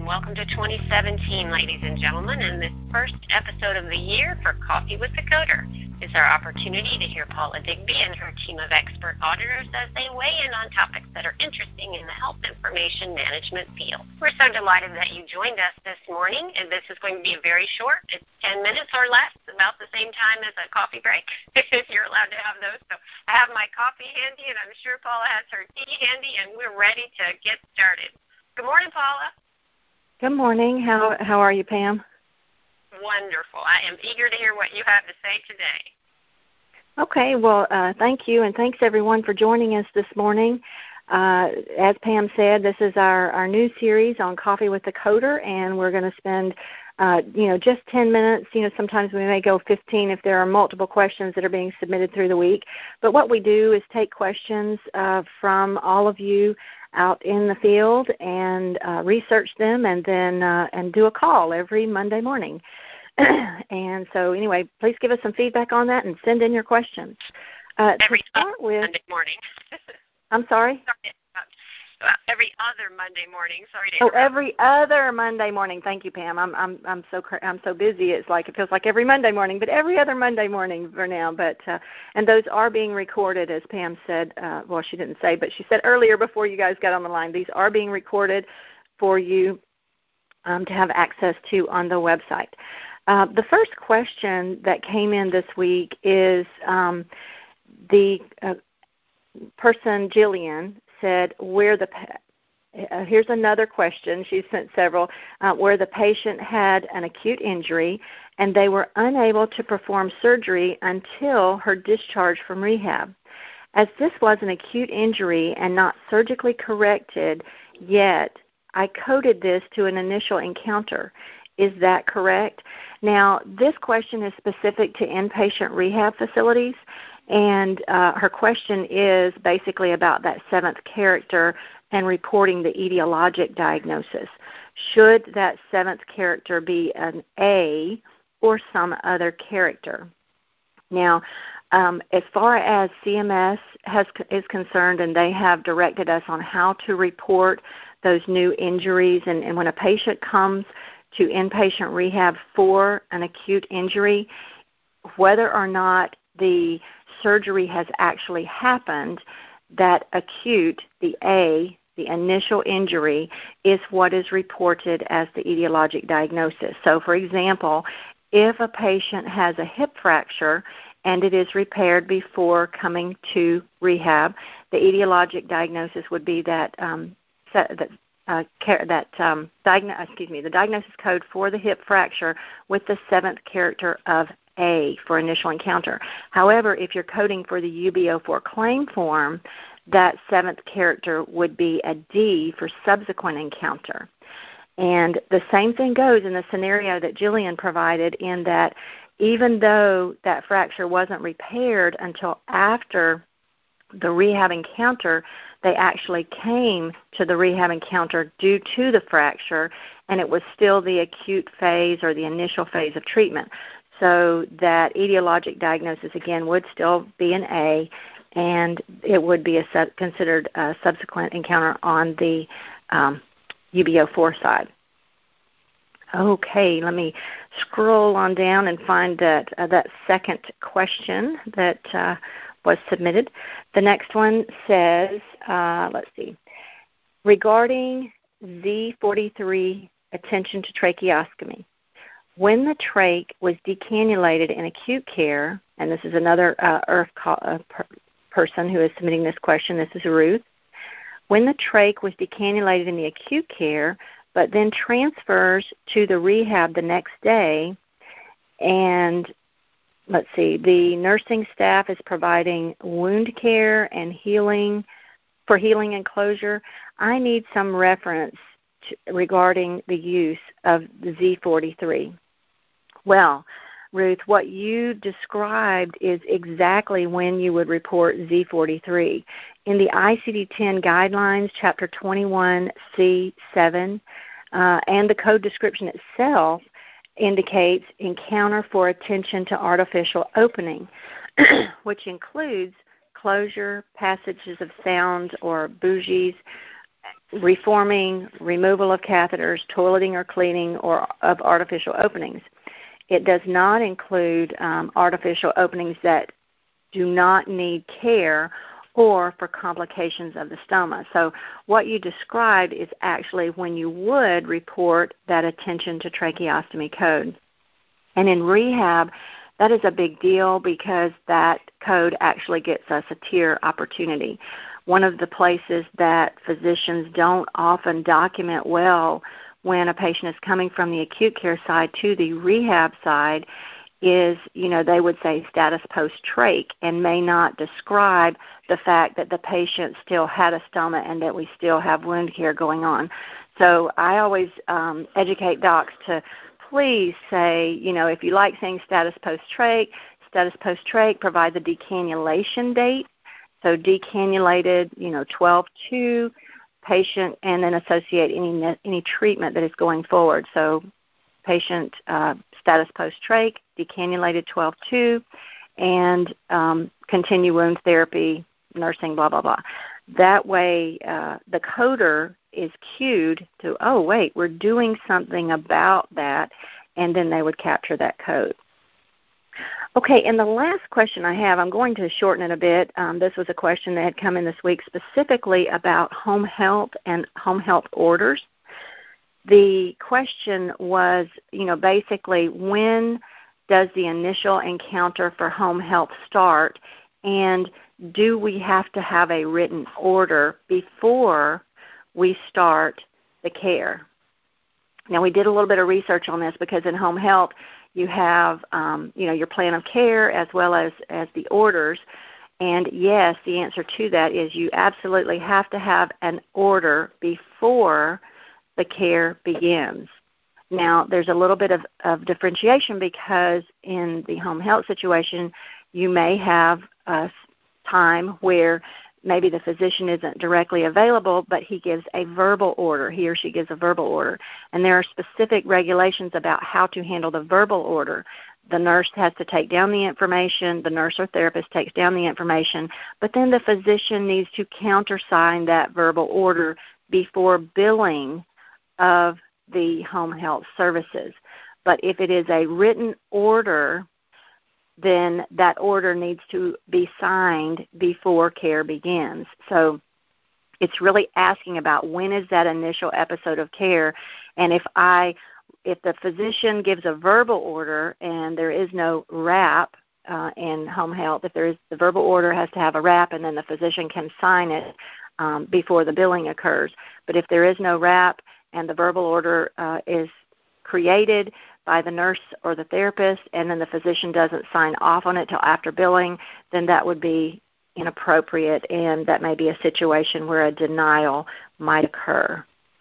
welcome to 2017, ladies and gentlemen, and this first episode of the year for Coffee with the Coder. It's our opportunity to hear Paula Digby and her team of expert auditors as they weigh in on topics that are interesting in the health information management field. We're so delighted that you joined us this morning, and this is going to be very short. It's 10 minutes or less, about the same time as a coffee break, if you're allowed to have those. So I have my coffee handy, and I'm sure Paula has her tea handy, and we're ready to get started. Good morning, Paula. Good morning. How are you, Pam? Wonderful. I am eager to hear what you have to say today. Okay. Well, thank you, and thanks everyone for joining us this morning. As Pam said, this is our new series on Coffee with the Coder, and we're going to spend just 10 minutes. Sometimes we may go 15 if there are multiple questions that are being submitted through the week. But what we do is take questions from all of you out in the field and research them, and then and do a call every Monday morning. And so anyway, please give us some feedback on that and send in your questions. Every Monday morning. I'm sorry? Every other Monday morning. Sorry to interrupt. Every other Monday morning. Thank you, Pam. I'm so busy. It feels like every Monday morning, but every other Monday morning for now. But and those are being recorded, as Pam said. Well, she didn't say, but she said earlier before you guys got on the line. These are being recorded for you to have access to on the website. The first question that came in this week is the person, Jillian, said here's another question. She sent several, where the patient had an acute injury and they were unable to perform surgery until her discharge from rehab. As this was an acute injury and not surgically corrected yet, I coded this to an initial encounter. Is that correct? Now, this question is specific to inpatient rehab facilities. And her question is basically about that seventh character and reporting the etiologic diagnosis. Should that seventh character be an A or some other character? Now, as far as CMS is concerned, and they have directed us on how to report those new injuries, and when a patient comes to inpatient rehab for an acute injury, whether or not the surgery has actually happened, that acute, the A, the initial injury, is what is reported as the etiologic diagnosis. So, for example, if a patient has a hip fracture and it is repaired before coming to rehab, the etiologic diagnosis would be the diagnosis code for the hip fracture with the seventh character of A for initial encounter. However, if you're coding for the UB04 claim form, that seventh character would be a D for subsequent encounter. And the same thing goes in the scenario that Jillian provided, in that even though that fracture wasn't repaired until after the rehab encounter, they actually came to the rehab encounter due to the fracture, and it was still the acute phase or the initial phase of treatment. So that etiologic diagnosis, again, would still be an A, and it would be considered a subsequent encounter on the UB04 side. Okay, let me scroll on down and find that second question that was submitted. The next one says, let's see, regarding Z43 attention to tracheostomy. When the trach was decannulated in acute care, and this is another person who is submitting this question, this is Ruth. When the trach was decannulated in the acute care, but then transfers to the rehab the next day, and let's see, the nursing staff is providing wound care and healing and closure, I need some reference regarding the use of the Z43. Well, Ruth, what you described is exactly when you would report Z43. In the ICD-10 guidelines, Chapter 21C7, and the code description itself indicates encounter for attention to artificial opening, which includes closure, passages of sound or bougies, reforming, removal of catheters, toileting or cleaning, or of artificial openings. It does not include artificial openings that do not need care or for complications of the stoma. So what you described is actually when you would report that attention to tracheostomy code. And in rehab, that is a big deal because that code actually gets us a TEER opportunity. One of the places that physicians don't often document well when a patient is coming from the acute care side to the rehab side is, they would say status post-trach and may not describe the fact that the patient still had a stoma and that we still have wound care going on. So I always educate docs to please say, if you like saying status post-trach, provide the decannulation date. So decannulated, 12-2 patient, and then associate any treatment that is going forward. So patient status post-trach, decannulated 12-2, and continue wound therapy, nursing, blah, blah, blah. That way the coder is cued to, oh, wait, we're doing something about that, and then they would capture that code. Okay, and the last question I have, I'm going to shorten it a bit. This was a question that had come in this week specifically about home health and home health orders. The question was, basically when does the initial encounter for home health start, and do we have to have a written order before we start the care? Now, we did a little bit of research on this because in home health you have, your plan of care as well as the orders. And yes, the answer to that is you absolutely have to have an order before the care begins. Now, there's a little bit of differentiation because in the home health situation, you may have a time where maybe the physician isn't directly available, but he gives a verbal order. He or she gives a verbal order. And there are specific regulations about how to handle the verbal order. The nurse has to take down the information, the nurse or therapist takes down the information, but then the physician needs to countersign that verbal order before billing of the home health services. But if it is a written order, then that order needs to be signed before care begins. So it's really asking about when is that initial episode of care, and if the physician gives a verbal order and there is no wrap in home health, the verbal order has to have a wrap, and then the physician can sign it before the billing occurs. But if there is no wrap and the verbal order is created by the nurse or the therapist, and then the physician doesn't sign off on it till after billing, then that would be inappropriate, and that may be a situation where a denial might occur.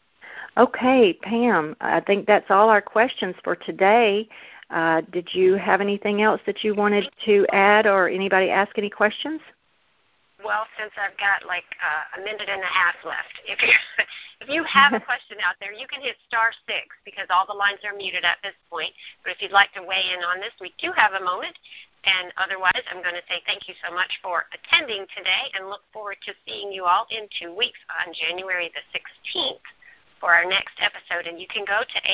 Okay, Pam, I think that's all our questions for today. Did you have anything else that you wanted to add, or anybody ask any questions? Well, since I've got like a minute and a half left, if you have a question out there, you can hit *6 because all the lines are muted at this point. But if you'd like to weigh in on this, we do have a moment. And otherwise, I'm going to say thank you so much for attending today and look forward to seeing you all in 2 weeks on January the 16th for our next episode. And you can go to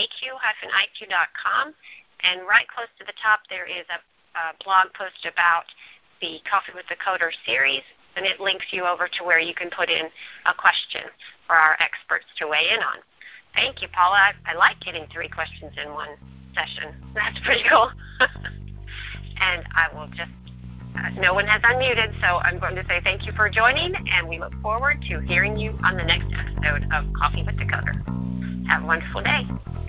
aq-iq.com, and right close to the top there is a blog post about the Coffee with the Coder series, and it links you over to where you can put in a question for our experts to weigh in on. Thank you, Paula. I like getting 3 questions in one session. That's pretty cool. And I will just, no one has unmuted, so I'm going to say thank you for joining, and we look forward to hearing you on the next episode of Coffee with the Coder. Have a wonderful day.